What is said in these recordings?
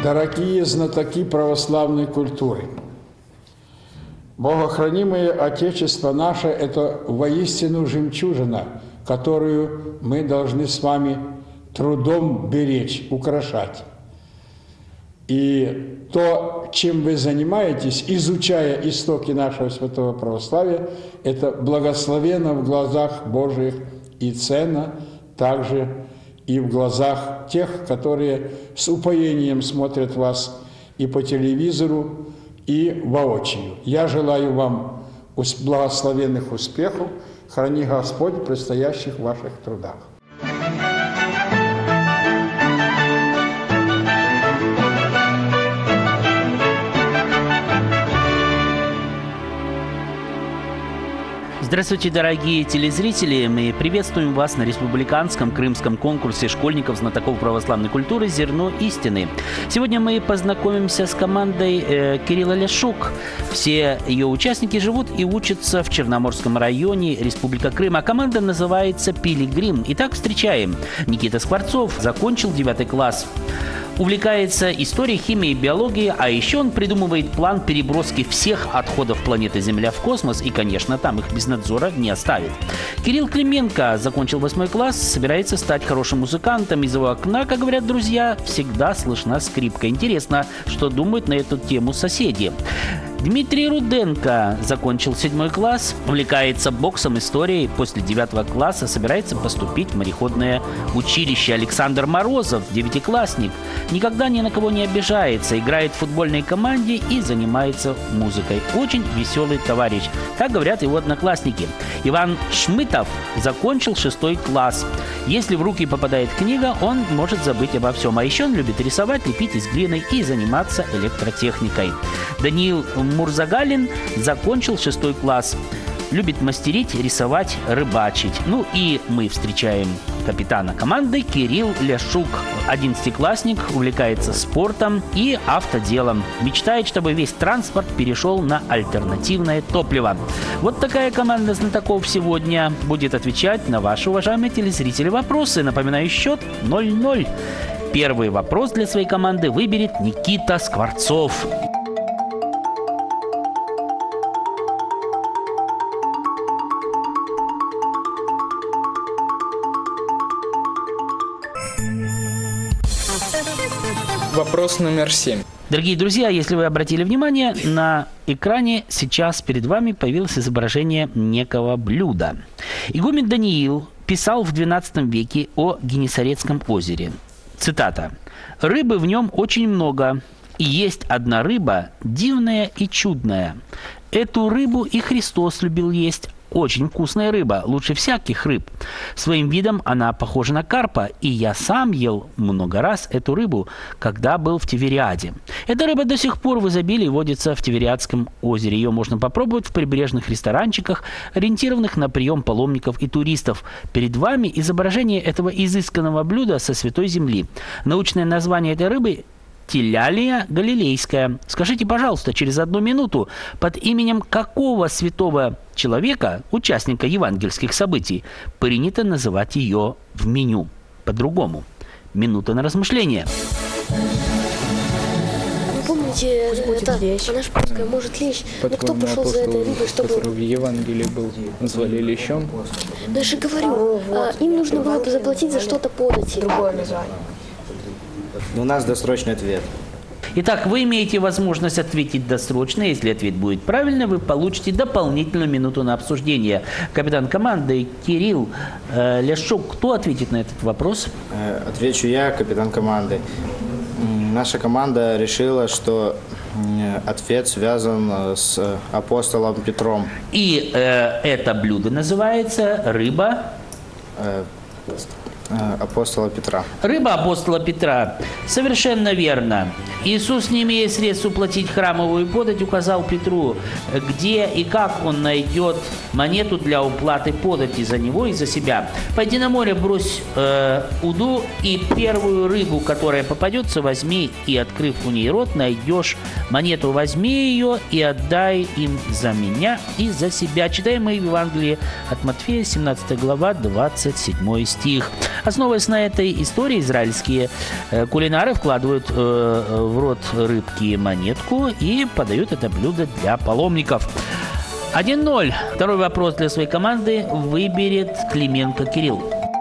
Дорогие знатоки православной культуры, богохранимое Отечество наше – это воистину жемчужина, которую мы должны с вами трудом беречь, украшать. И то, чем вы занимаетесь, изучая истоки нашего святого православия, это благословенно в глазах Божьих и ценно также и в глазах тех, которые с упоением смотрят вас и по телевизору, и воочию. Я желаю вам благословенных успехов. Храни Господь в предстоящих ваших трудах. Здравствуйте, дорогие телезрители! Мы приветствуем вас на республиканском крымском конкурсе школьников-знатоков православной культуры «Зерно истины». Сегодня мы познакомимся с командой Кирилла Ляшук. Все ее участники живут и учатся в Черноморском районе Республика Крым. А команда называется «Пилигрим». Итак, встречаем. Никита Скворцов закончил 9 класс. Увлекается историей, химией, биологией, а еще он придумывает план переброски всех отходов планеты Земля в космос и, конечно, там их без надзора не оставит. Кирилл Клименко закончил 8 класс, собирается стать хорошим музыкантом. Из его окна, как говорят друзья, всегда слышна скрипка. Интересно, что думают на эту тему соседи. Дмитрий Руденко закончил 7 класс, увлекается боксом, историей. После 9 класса собирается поступить в мореходное училище. Александр Морозов, 9-классник, никогда ни на кого не обижается, играет в футбольной команде и занимается музыкой. Очень веселый товарищ, так говорят его одноклассники. Иван Шмытов закончил 6 класс. Если в руки попадает книга, он может забыть обо всем. А еще он любит рисовать, лепить из глины и заниматься электротехникой. Даниил Мурзагалин закончил 6 класс. Любит мастерить, рисовать, рыбачить. Ну и мы встречаем капитана команды Кирилл Ляшук. 11-классник, увлекается спортом и автоделом. Мечтает, чтобы весь транспорт перешел на альтернативное топливо. Вот такая команда знатоков сегодня будет отвечать на ваши, уважаемые телезрители, вопросы. Напоминаю, счет 0-0. Первый вопрос для своей команды выберет Никита Скворцов. Вопрос номер 7. Дорогие друзья, если вы обратили внимание, на экране сейчас перед вами появилось изображение некого блюда. Игумен Даниил писал в XII веке о Генесарецком озере. Цитата. «Рыбы в нем очень много, и есть одна рыба, дивная и чудная. Эту рыбу и Христос любил есть. Очень вкусная рыба, лучше всяких рыб. Своим видом она похожа на карпа, и я сам ел много раз эту рыбу, когда был в Тивериаде. Эта рыба до сих пор в изобилии водится в Тивериадском озере. Ее можно попробовать в прибрежных ресторанчиках, ориентированных на прием паломников и туристов. Перед вами изображение этого изысканного блюда со Святой Земли. Научное название этой рыбы – Тилялия галилейская. Скажите, пожалуйста, через 1 минуту, под именем какого святого человека, участника евангельских событий, принято называть ее в меню по-другому? Минута на размышление. Вы помните, наш пускай может лечь, но кто пошел за этой рыбой, чтобы... который в Евангелии был, назвали лещом? Да я же говорю, им нужно было бы заплатить за что-то подать. Другое название. У нас досрочный ответ. Итак, вы имеете возможность ответить досрочно. Если ответ будет правильный, вы получите дополнительную минуту на обсуждение. Капитан команды Кирилл Ляшук, кто ответит на этот вопрос? Отвечу я, капитан команды. Наша команда решила, что ответ связан с апостолом Петром. И это блюдо называется рыба... Апостола Петра. Рыба апостола Петра. Совершенно верно. Иисус, не имея средств уплатить храмовую подать, указал Петру, где и как он найдет монету для уплаты подати за него и за себя. Пойди на море, брось уду, и первую рыбу, которая попадется, возьми, и, открыв у ней рот, найдешь монету. Возьми ее и отдай им за меня и за себя. Читаем мы в Евангелии от Матфея, 17 глава, 27 стих. Основываясь на этой истории, израильские кулинары вкладывают в рот рыбки монетку и подают это блюдо для паломников. 1-0. Второй вопрос для своей команды выберет Клименко Кирилл.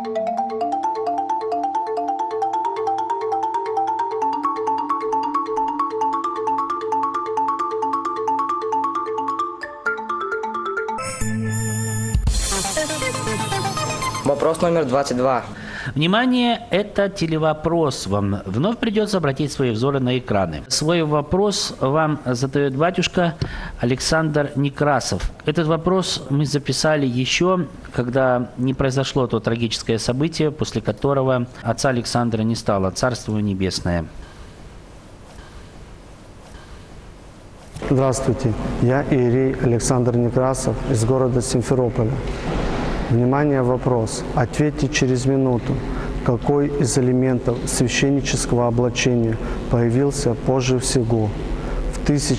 Вопрос номер 22. Внимание, это телевопрос. Вам вновь придется обратить свои взоры на экраны. Свой вопрос вам задает батюшка Александр Некрасов. Этот вопрос мы записали еще, когда не произошло то трагическое событие, после которого отца Александра не стало. Царство небесное. Здравствуйте, я иерей Александр Некрасов из города Симферополя. Внимание, вопрос. Ответьте через минуту, какой из элементов священнического облачения появился позже всего, в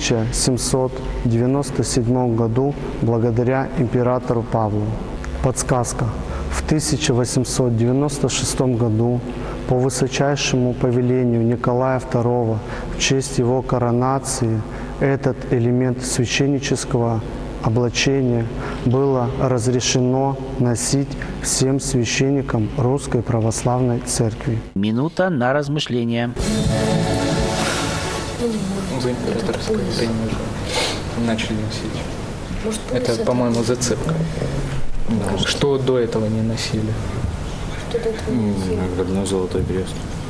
1797 году, благодаря императору Павлу. Подсказка. В 1896 году по высочайшему повелению Николая II в честь его коронации этот элемент священнического облачения было разрешено носить всем священникам Русской Православной Церкви. Минута на размышление. За императорское время уже начали носить. Может, Это, по-моему, зацепка. Что до этого не носили? Наградной золотой крест.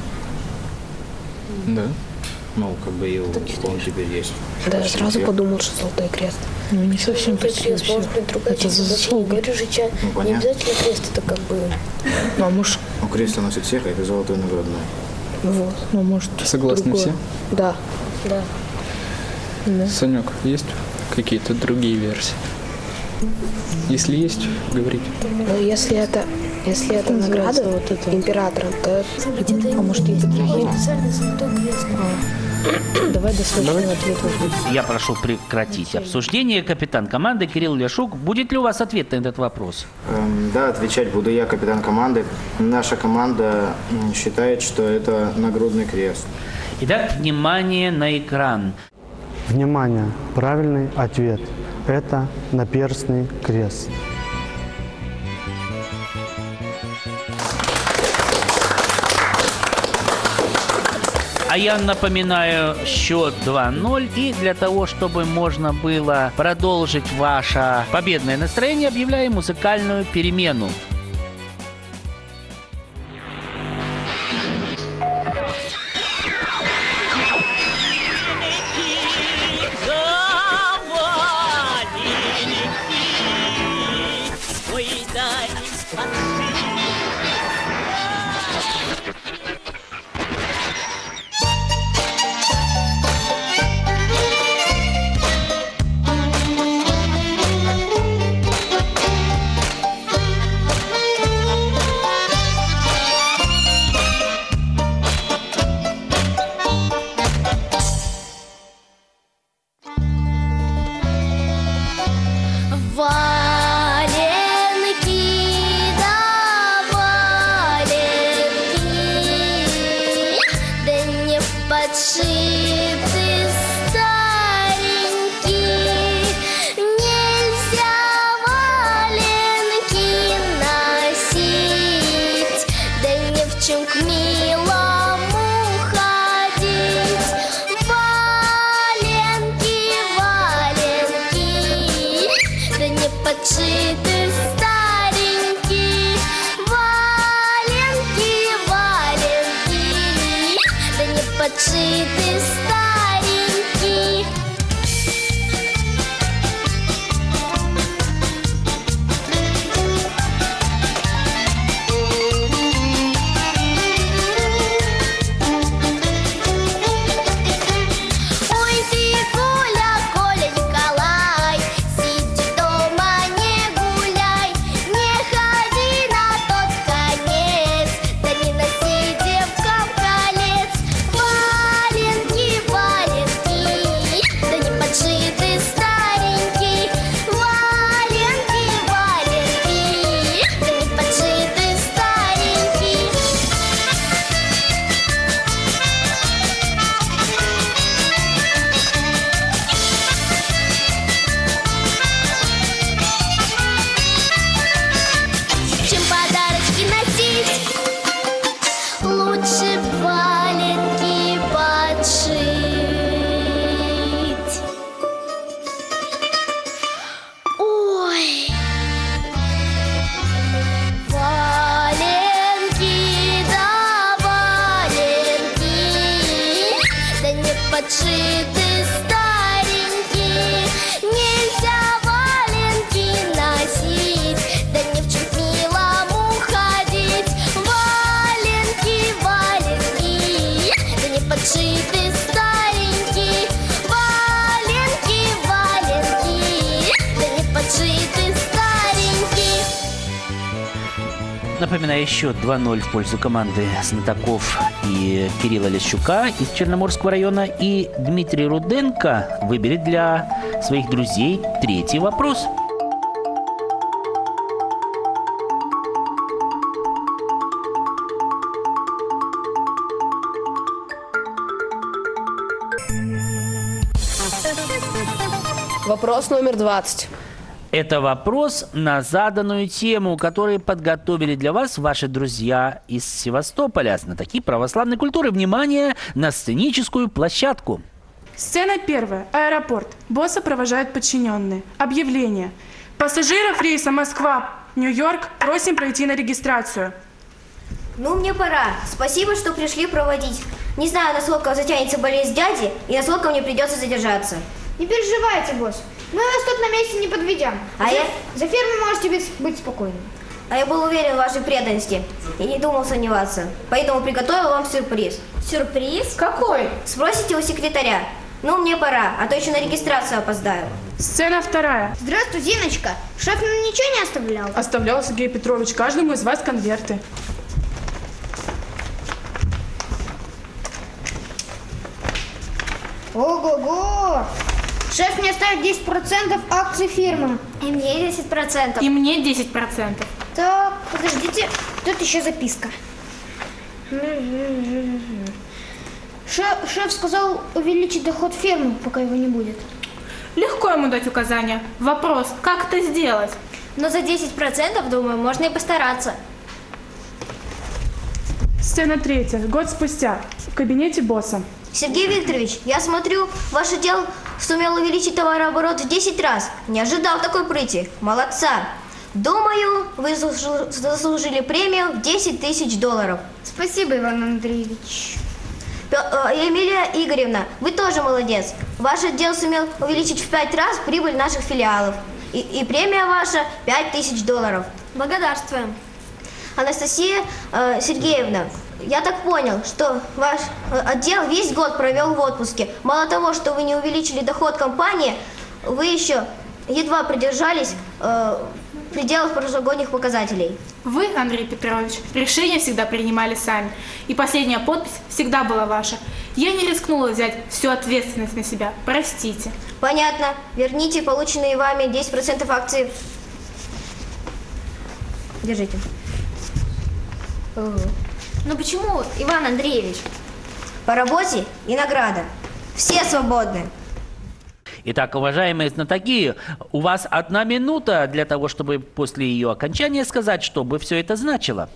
Да. Ну, как бы и он теперь есть. Да, я сразу подумал, что Золотой Крест. Ну, не совсем Золотой крест, может быть, другая это часть значения. Говорю же, не понятно. обязательно крест, это как бы... Ну, а может, Ну, крест носит всех, а это золотой наградной. Вот. ну, может, Согласны другое. все? Да, да. Санек, есть какие-то другие версии? Если есть, говорите. Но если это награда вот это? императором, то где-то А может, есть другие? специальный Золотой Крест. Давай досрочный ответ возьмем. Я прошу прекратить обсуждение. Капитан команды Кирилл Ляшук. Будет ли у вас ответ на этот вопрос? Да, отвечать буду я, капитан команды. Наша команда считает, что это нагрудный крест. Итак, внимание на экран. Внимание! Правильный ответ – это наперстный крест. А я напоминаю счет 2-0. И для того, чтобы можно было продолжить ваше победное настроение, объявляю музыкальную перемену. Валенки, подшиты старенькие, нельзя валенки носить, да не в чуть милому ходить. Валенки, валенки, да не подшиты старенькие. Валенки, валенки, да не подшиты старенькие. Напоминаю, счет 2-0 в пользу команды знатоков и Кирилла Лещука из Черноморского района. И Дмитрий Руденко выберет для своих друзей третий вопрос. Вопрос номер 20. Это вопрос на заданную тему, который подготовили для вас ваши друзья из Севастополя, знатоки православной культуры. Внимание на сценическую площадку. Сцена первая. Аэропорт. Босса провожают подчиненные. Объявление. Пассажиров рейса Москва-Нью-Йорк просим пройти на регистрацию. Ну, мне пора. Спасибо, что пришли проводить. Не знаю, насколько затянется болезнь дяди и насколько мне придется задержаться. Не переживайте, босс. Мы вас тут на месте не подведем. За фермой можете быть спокойны. А я был уверен в вашей преданности и не думал сомневаться. Поэтому приготовил вам сюрприз. Сюрприз? Какой? Спросите у секретаря. Ну, мне пора, а то еще на регистрацию опоздаю. Сцена вторая. Здравствуй, Зиночка. Шеф нам ничего не оставлял? Оставлял Сергей Петрович каждому из вас конверты. Ого-го! Шеф мне оставит 10% акций фирмы. И мне 10%. И мне 10%. Так, подождите, тут еще записка. Шеф сказал увеличить доход фирмы, пока его не будет. Легко ему дать указания. Вопрос, как это сделать? Но за 10%, думаю, можно и постараться. Сцена третья. Год спустя. В кабинете босса. Сергей Викторович, я смотрю, ваш отдел сумел увеличить товарооборот в 10 раз. Не ожидал такой прыти. Молодца. Думаю, вы заслужили премию в $10 000. Спасибо, Иван Андреевич. Эмилия Игоревна, вы тоже молодец. Ваш отдел сумел увеличить в 5 раз прибыль наших филиалов. И премия ваша $5 000. Благодарствуем. Анастасия Сергеевна, я так понял, что ваш отдел весь год провел в отпуске. Мало того, что вы не увеличили доход компании, вы еще едва придержались пределов прошлогодних показателей. Вы, Андрей Петрович, решения всегда принимали сами. И последняя подпись всегда была ваша. Я не рискнула взять всю ответственность на себя. Простите. Понятно. Верните полученные вами 10% акций. Держите. Ну почему, Иван Андреевич? По работе и награда. Все свободны. Итак, уважаемые знатоки, у вас 1 минута для того, чтобы после ее окончания сказать, что бы все это значило.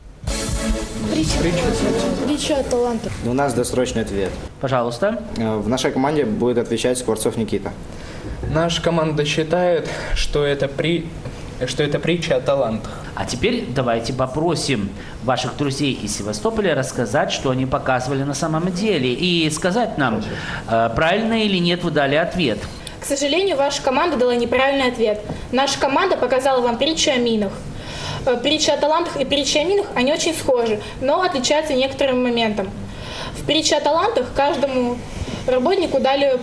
Притча о талантах. У нас досрочный ответ. Пожалуйста. В нашей команде будет отвечать Скворцов Никита. Наша команда считает, что это притча о талантах. А теперь давайте попросим ваших друзей из Севастополя рассказать, что они показывали на самом деле, и сказать нам, правильно или нет вы дали ответ. К сожалению, ваша команда дала неправильный ответ. Наша команда показала вам притчу о минах. Притча о талантах и притча о минах, они очень схожи, но отличаются некоторым моментом. В притче о талантах каждому работнику дали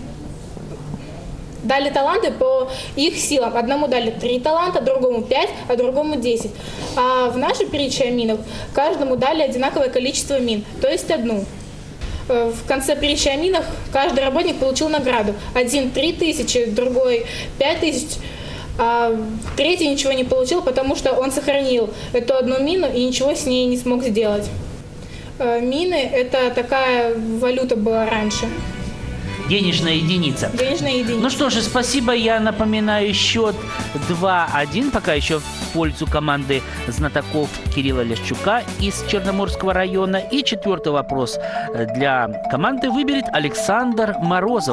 таланты по их силам. Одному дали 3 таланта, другому 5, а другому 10. А в нашей притче о минах каждому дали одинаковое количество мин, то есть 1. В конце притчи о минах каждый работник получил награду. Один 3000, другой 5000, а третий ничего не получил, потому что он сохранил эту 1 мину и ничего с ней не смог сделать. Мины – это такая валюта была раньше. Денежная единица. Денежная единица. Ну что же, спасибо. Я напоминаю, счет 2-1, пока еще в пользу команды знатоков Кирилла Лещука из Черноморского района. И 4-й вопрос для команды выберет Александр Морозов.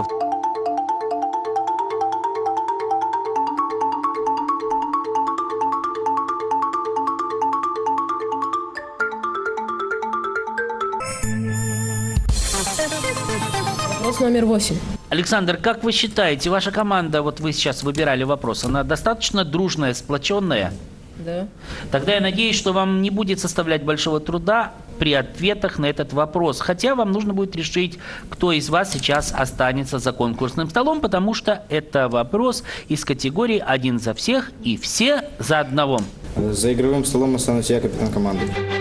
Вопрос номер 8. Александр, как вы считаете, ваша команда, вот вы сейчас выбирали вопрос, она достаточно дружная, сплоченная? Да. Тогда я надеюсь, что вам не будет составлять большого труда при ответах на этот вопрос. Хотя вам нужно будет решить, кто из вас сейчас останется за конкурсным столом, потому что это вопрос из категории «Один за всех» и «Все за одного». За игровым столом останусь я, капитан команды.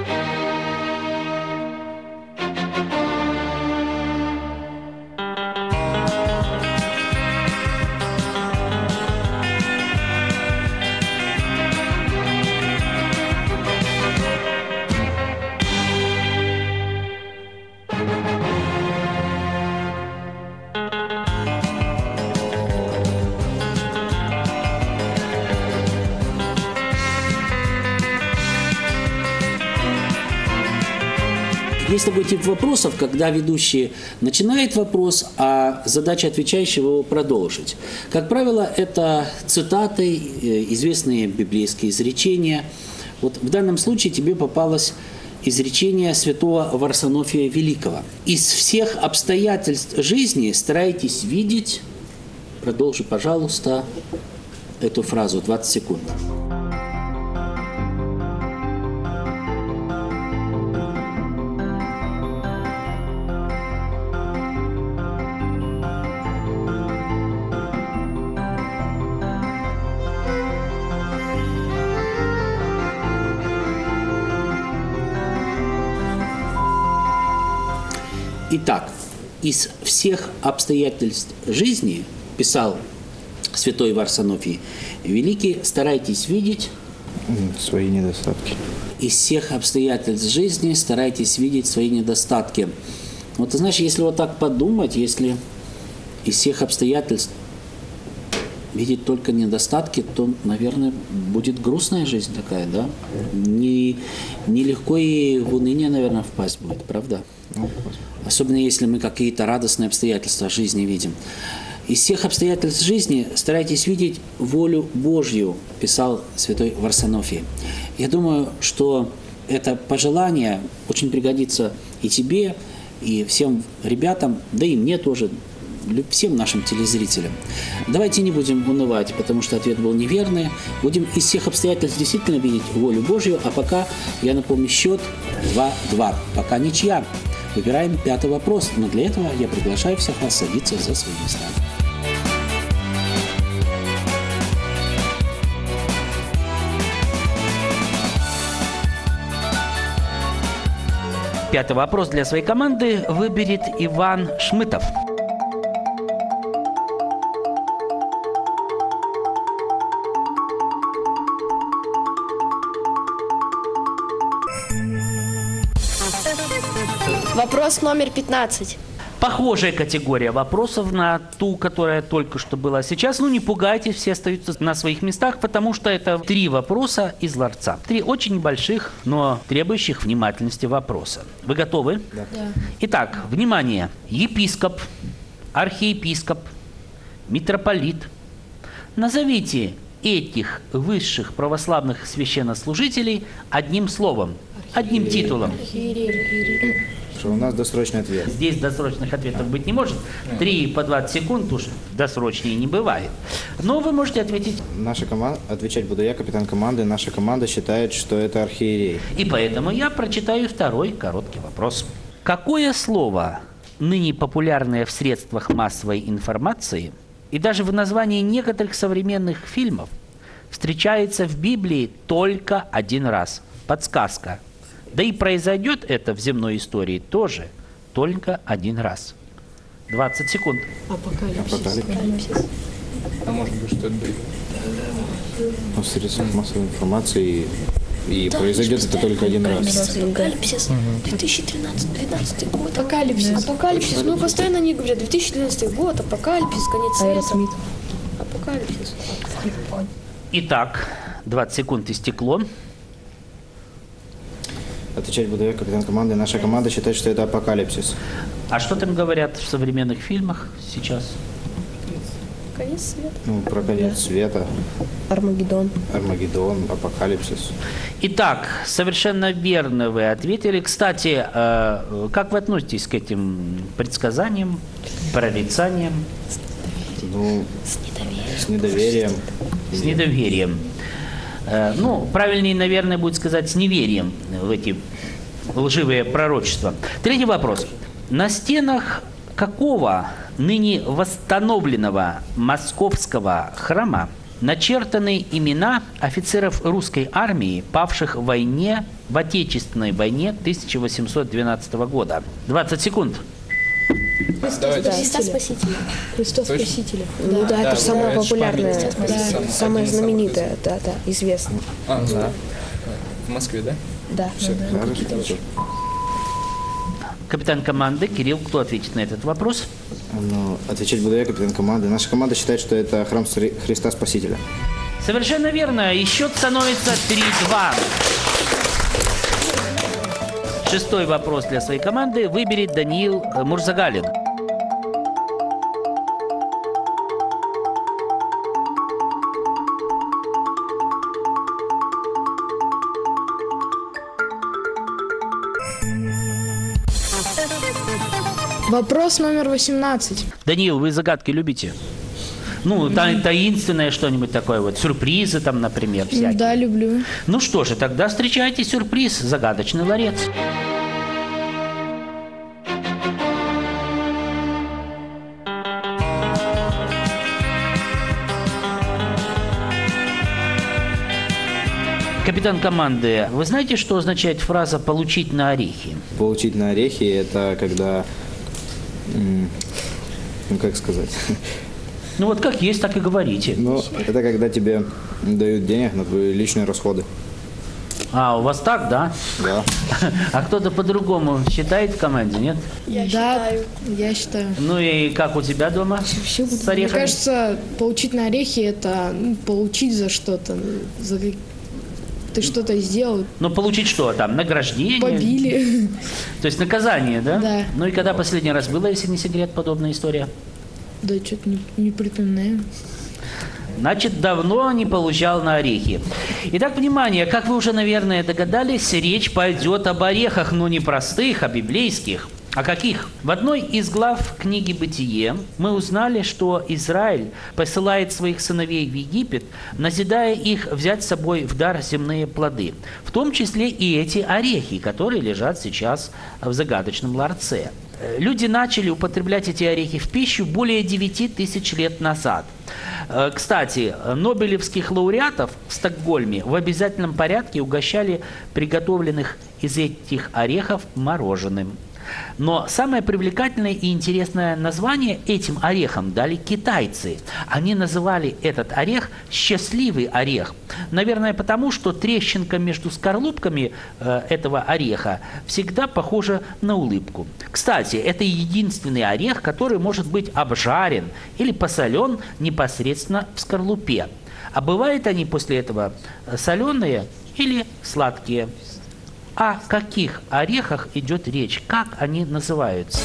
Есть такой тип вопросов, когда ведущий начинает вопрос, а задача отвечающего его продолжить. Как правило, это цитаты, известные библейские изречения. Вот в данном случае тебе попалось изречение святого Варсонофия Великого. «Из всех обстоятельств жизни старайтесь видеть...» Продолжи, пожалуйста, эту фразу, 20 секунд. Итак, из всех обстоятельств жизни, писал святой Варсонофий Великий, старайтесь видеть свои недостатки. Из всех обстоятельств жизни старайтесь видеть свои недостатки. Вот, ты знаешь, если вот так подумать, если из всех обстоятельств видеть только недостатки, то, наверное, будет грустная жизнь такая, да? Нелегко и в уныние, наверное, впасть будет, правда? Особенно если мы какие-то радостные обстоятельства жизни видим. Из всех обстоятельств жизни старайтесь видеть волю Божью, писал святой Варсонофий. Я думаю, что это пожелание очень пригодится и тебе, и всем ребятам, да и мне тоже, всем нашим телезрителям. Давайте не будем унывать, потому что ответ был неверный. Будем из всех обстоятельств действительно видеть волю Божью, а пока, я напомню, счет 2-2. Пока ничья. Выбираем 5-й вопрос, но для этого я приглашаю всех вас садиться за свои места. Пятый вопрос для своей команды выберет Иван Шмытов. Вопрос номер 15. Похожая категория вопросов на ту, которая только что была сейчас. Ну, не пугайтесь, все остаются на своих местах, потому что это 3 вопроса из ларца. 3 очень больших, но требующих внимательности вопроса. Вы готовы? Да. Итак, внимание. Епископ, архиепископ, митрополит. Назовите этих высших православных священнослужителей одним словом, одним титулом. Что у нас досрочный ответ. Здесь досрочных ответов быть не может. 3 по 20 секунд уж досрочнее не бывает. Но вы можете ответить. Наша команда, отвечать буду я, капитан команды. Наша команда считает, что это архиерей. И поэтому я прочитаю второй короткий вопрос. Какое слово, ныне популярное в средствах массовой информации и даже в названии некоторых современных фильмов, встречается в Библии только один раз? Подсказка. Да и произойдет это в земной истории тоже только один раз. 20 секунд. Апокалипсис. А может быть что-то другое? В средствах массовой информации и да, произойдет это только один раз. Апокалипсис. 2013-2012 год. Апокалипсис. Ну, постоянно они говорят, 2012 год, апокалипсис, конец света. Апокалипсис. Итак, 20 секунд истекло. Отвечать буду я, капитан команды. Наша команда считает, что это апокалипсис. А что там говорят в современных фильмах сейчас? Конец света. Ну, про конец света. Армагеддон. Армагеддон, апокалипсис. Итак, совершенно верно вы ответили. Кстати, как вы относитесь к этим предсказаниям, прорицаниям? Ну, с недоверием. С недоверием. Ну, правильнее, наверное, будет сказать с неверием в эти лживые пророчества. Третий вопрос. На стенах какого ныне восстановленного московского храма начертаны имена офицеров русской армии, павших в войне, в Отечественной войне 1812 года? 20 секунд. Христа Спасителя. Христос Спасителя. Да. Ну да, это же самое популярное, Да. самое знаменитое, да, известное. Да. В Москве, да? Да. Капитан команды Кирилл, кто ответит на этот вопрос? Ну, отвечать буду я, капитан команды. Наша команда считает, что это храм Христа Спасителя. Совершенно верно. И счет становится 3-2. Шестой вопрос для своей команды выберет Даниил Мурзагалин. Вопрос номер 18. Даниил, вы загадки любите? Ну, таинственное что-нибудь такое, вот сюрпризы там, например, всякие. Да, люблю. Ну что же, тогда встречайте сюрприз «Загадочный ларец». Капитан команды, вы знаете, что означает фраза «получить на орехи»? Получить на орехи – это когда, ну как сказать, Ну вот как есть, так и говорите. ну это когда тебе дают денег на твои личные расходы. А, у вас так, да? Да. А кто-то по-другому считает в команде, нет? Я считаю. Ну и как у тебя дома с Мне орехами? кажется, получить на орехи это получить за что-то. Ты что-то сделал, Ну, получить что там? Награждение? побили. То есть наказание, да? Да. Ну и когда последний раз было, если не секрет, подобная история? Да, что-то не припоминаю. Значит, давно не получал на орехи. Итак, внимание, как вы уже, наверное, догадались, речь пойдет об орехах, но не простых, а библейских. А каких? В одной из глав книги «Бытие» мы узнали, что Израиль посылает своих сыновей в Египет, назидая их взять с собой в дар земные плоды, в том числе и эти орехи, которые лежат сейчас в загадочном ларце. Люди начали употреблять эти орехи в пищу более 9000 лет назад. Кстати, нобелевских лауреатов в Стокгольме в обязательном порядке угощали приготовленных из этих орехов мороженым. Но самое привлекательное и интересное название этим орехам дали китайцы. Они называли этот орех «счастливый орех». Наверное, потому что трещинка между скорлупками этого ореха всегда похожа на улыбку. Кстати, это единственный орех, который может быть обжарен или посолен непосредственно в скорлупе. А бывают они после этого соленые или сладкие. О каких орехах идет речь? Как они называются?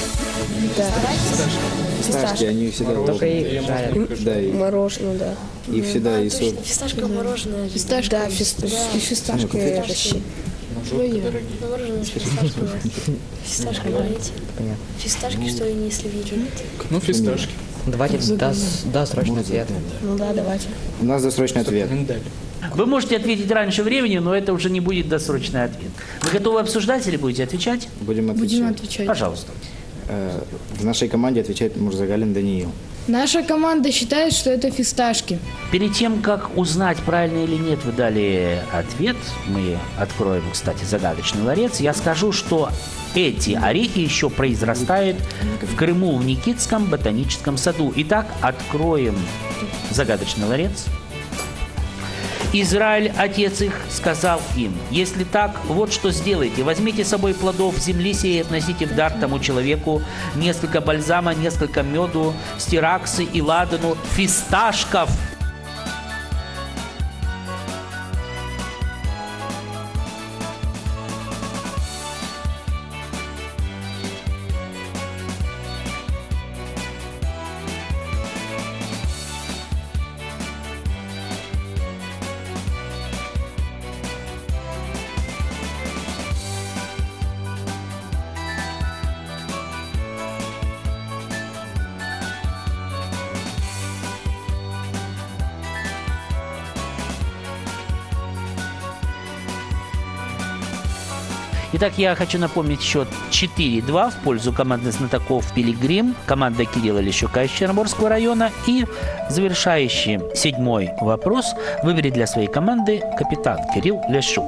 Фисташки, они всегда Только их жарят. Да, и Мороженое, да. их всегда и Точно, фисташковое мороженое. Фисташка. Да, фисташка. Мороженое фисташковое. Фисташка, говорите. Фисташки, что ли, если видите? Ну, фисташки. Давайте досрочный ответ. Ну да, давайте. у нас досрочный ответ. Миндаль. Вы можете ответить раньше времени, но это уже не будет досрочный ответ. Вы готовы обсуждать или будете отвечать? Будем отвечать. Будем отвечать. Пожалуйста. В нашей команде отвечает Мурзагалин Даниил. Наша команда считает, что это фисташки. Перед тем, как узнать, правильно или нет вы дали ответ, мы откроем, кстати, загадочный ларец, я скажу, что эти орехи еще произрастают в Крыму, в Никитском ботаническом саду. Итак, откроем загадочный ларец. Израиль, отец их, сказал им: если так, вот что сделайте. Возьмите с собой плодов земли сей и относите в дар тому человеку несколько бальзама, несколько меду, стираксы и ладану, фисташков. Итак, я хочу напомнить счет 4-2 в пользу команды знатоков «Пилигрим», команда Кирилла Лещука из Черноморского района. И завершающий 7-й вопрос выберет для своей команды капитан Кирилл Лещук.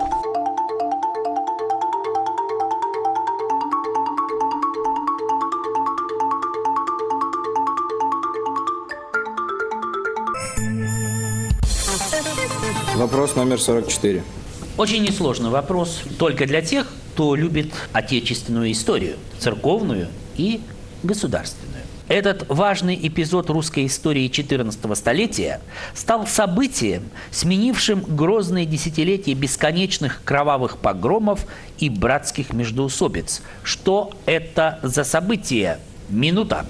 Вопрос номер 44. Очень несложный вопрос только для тех, кто любит отечественную историю, церковную и государственную. Этот важный эпизод русской истории XIV столетия стал событием, сменившим грозные десятилетия бесконечных кровавых погромов и братских междоусобиц. Что это за событие? Минута.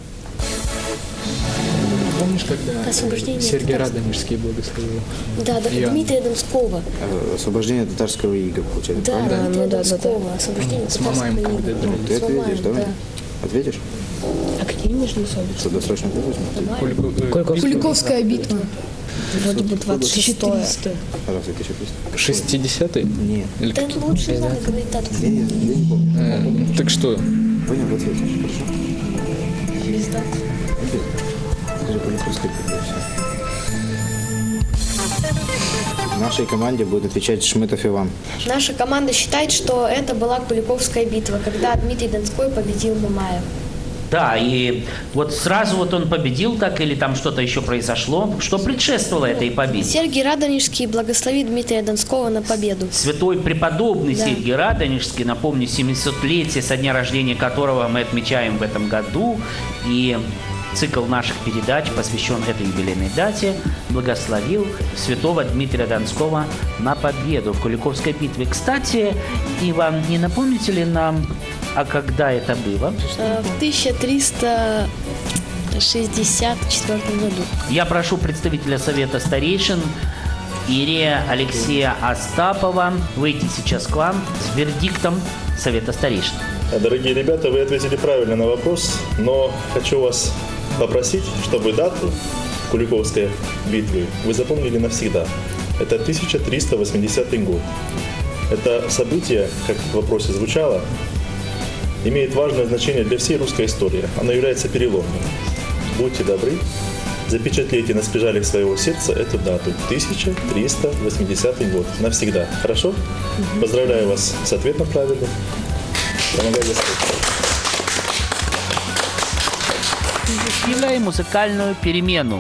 Помнишь, когда Освобождение Сергий татарского. Радонежский благословил? Да, Дмитрия Донского. Освобождение татарского ига, получается. Да, правда? Дмитрия Донского. Освобождение С Мамаем татарского когда ига. дрались. Ты С Мамаем, ответишь, давай? да. Ответишь? А какие междоусобицы? Что досрочно возьмем? Куликовская битва. Вроде бы 26-е. Раз, 1300. 60-й? Нет. Или Да какие? лучше надо говорить дату. Я не помню. Так что? Понял, ответишь, хорошо? Без даты. Скажи, Куликовская битва, и всё. В нашей команде будет отвечать Шмытов Иван. Наша команда считает, что это была Куликовская битва, когда Дмитрий Донской победил Мамаев. Да, и вот сразу вот он победил так или там что-то еще произошло? Что предшествовало этой победе? Сергий Радонежский благословит Дмитрия Донского на победу. Святой преподобный Да. Сергий Радонежский, напомню, 700-летие, со дня рождения которого мы отмечаем в этом году. И цикл наших передач посвящен этой юбилейной дате, благословил святого Дмитрия Донского на победу в Куликовской битве. Кстати, Иван, не напомните ли нам, а когда это было? В 1364 году. Я прошу представителя Совета старейшин Иерея Алексея Остапова выйти сейчас к вам с вердиктом Совета старейшин. Дорогие ребята, вы ответили правильно на вопрос, но хочу вас попросить, чтобы дату Куликовской битвы вы запомнили навсегда. Это 1380 год. Это событие, как в вопросе звучало, имеет важное значение для всей русской истории. Оно является переломным. Будьте добры, запечатлейте на скрижалях своего сердца эту дату. 1380 год. Навсегда. Хорошо? Поздравляю вас с ответом правильным. Помогай Господь. Объявляем музыкальную перемену.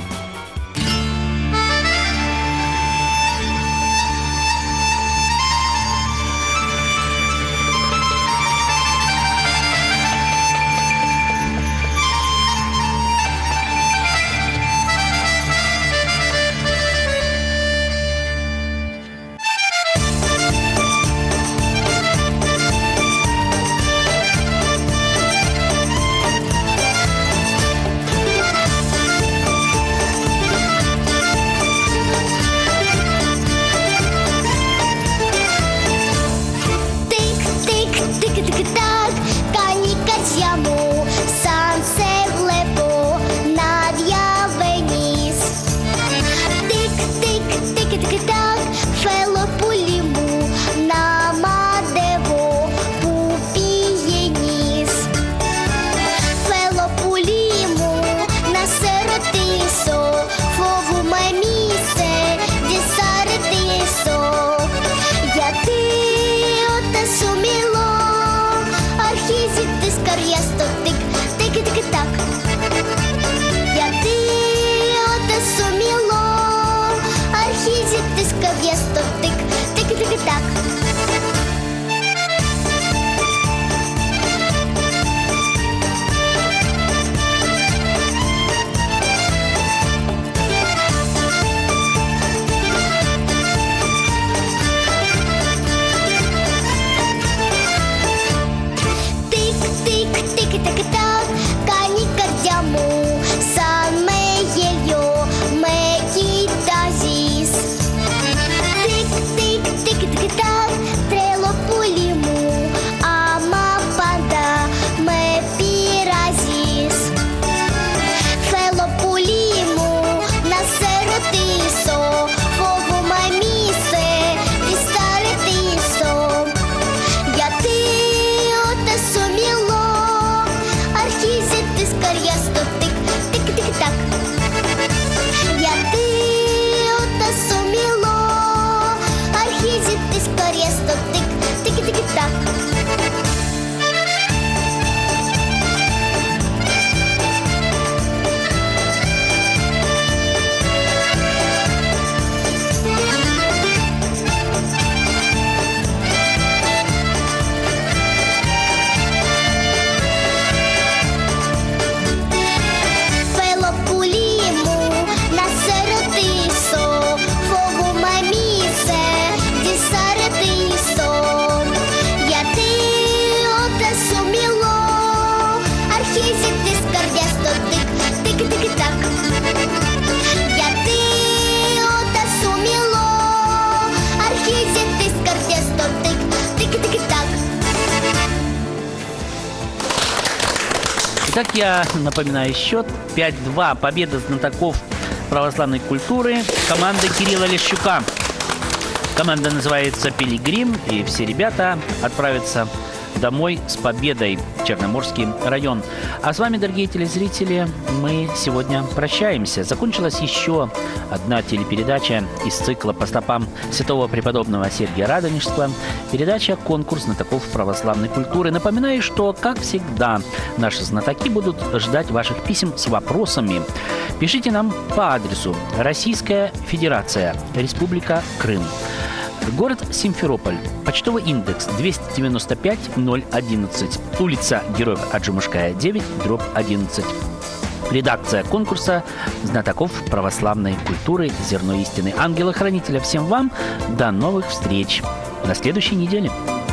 Итак, я напоминаю счет. 5-2. Победа знатоков православной культуры команды Кирилла Лещука. Команда называется «Пилигрим», и все ребята отправятся домой с победой в Черноморский район. А с вами, дорогие телезрители, мы сегодня прощаемся. Закончилась еще одна телепередача из цикла «По стопам святого преподобного Сергия Радонежского». Передача «Конкурс знатоков православной культуры». Напоминаю, что, как всегда, наши знатоки будут ждать ваших писем с вопросами. Пишите нам по адресу: Российская Федерация, Республика Крым, город Симферополь, почтовый индекс 295-011, улица Героев Аджимушкая, 9/11. Редакция конкурса знатоков православной культуры «Зерно истины». Ангела-хранителя всем вам. До новых встреч на следующей неделе.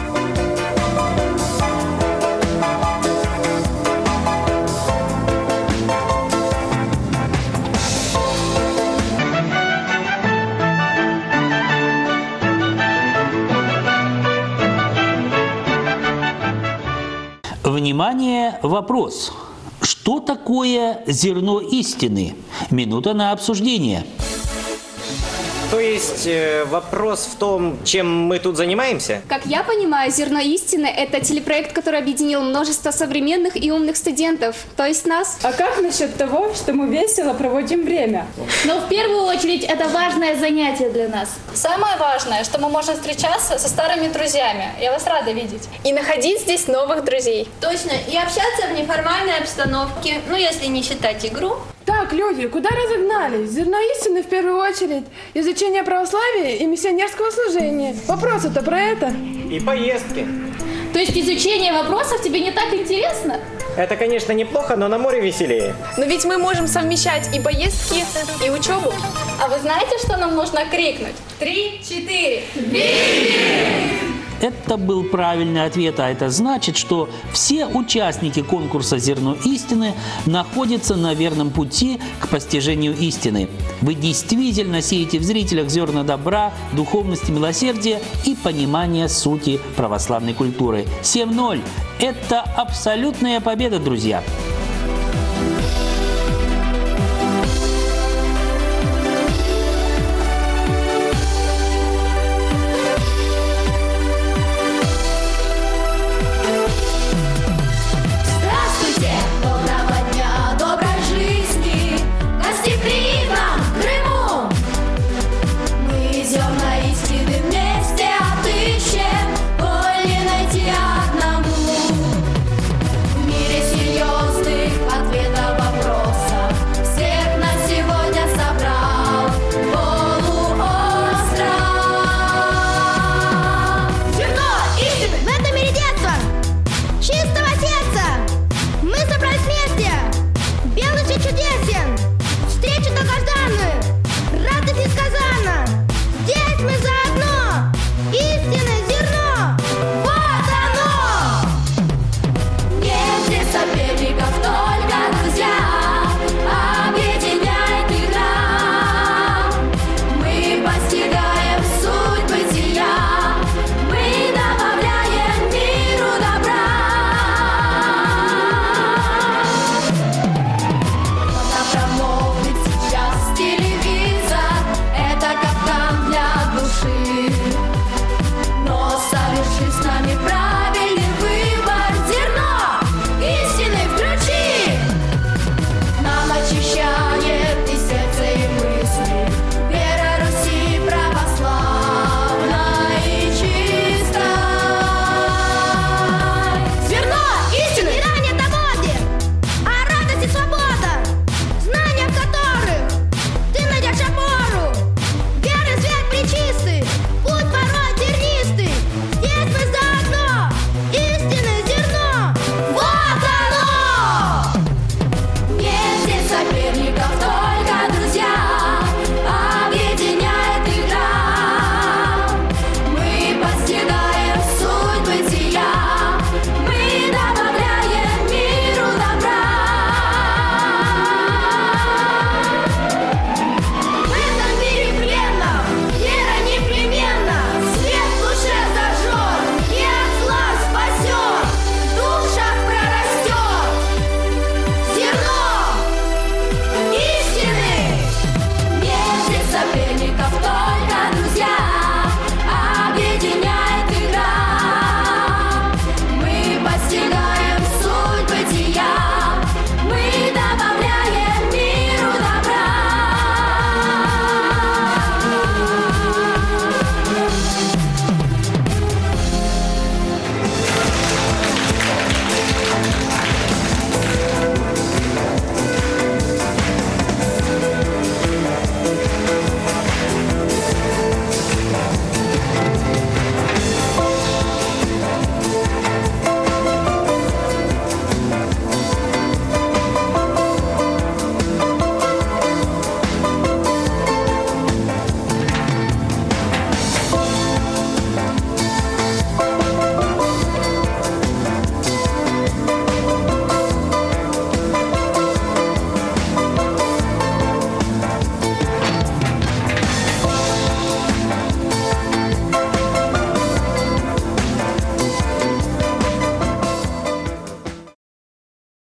Внимание, вопрос. Что такое зерно истины? Минута на обсуждение. То есть вопрос в том, чем мы тут занимаемся? Как я понимаю, «Зерно истины» — это телепроект, который объединил множество современных и умных студентов, то есть нас. А как насчет того, что мы весело проводим время? Но в первую очередь это важное занятие для нас. Самое важное, что мы можем встречаться со старыми друзьями. Я вас рада видеть. И находить здесь новых друзей. Точно, и общаться в неформальной обстановке, ну если не считать игру. Так, люди, куда разогнались? Зерно истины в первую очередь. Изучение православия и миссионерского служения. Вопросы-то про это. И поездки. То есть изучение вопросов тебе не так интересно? Это, конечно, неплохо, но на море веселее. Но ведь мы можем совмещать и поездки, и учебу. А вы знаете, что нам нужно крикнуть? 3, 4. Это был правильный ответ, а это значит, что все участники конкурса «Зерно истины» находятся на верном пути к постижению истины. Вы действительно сеете в зрителях зерна добра, духовности, милосердия и понимания сути православной культуры. 7-0 – это абсолютная победа, друзья!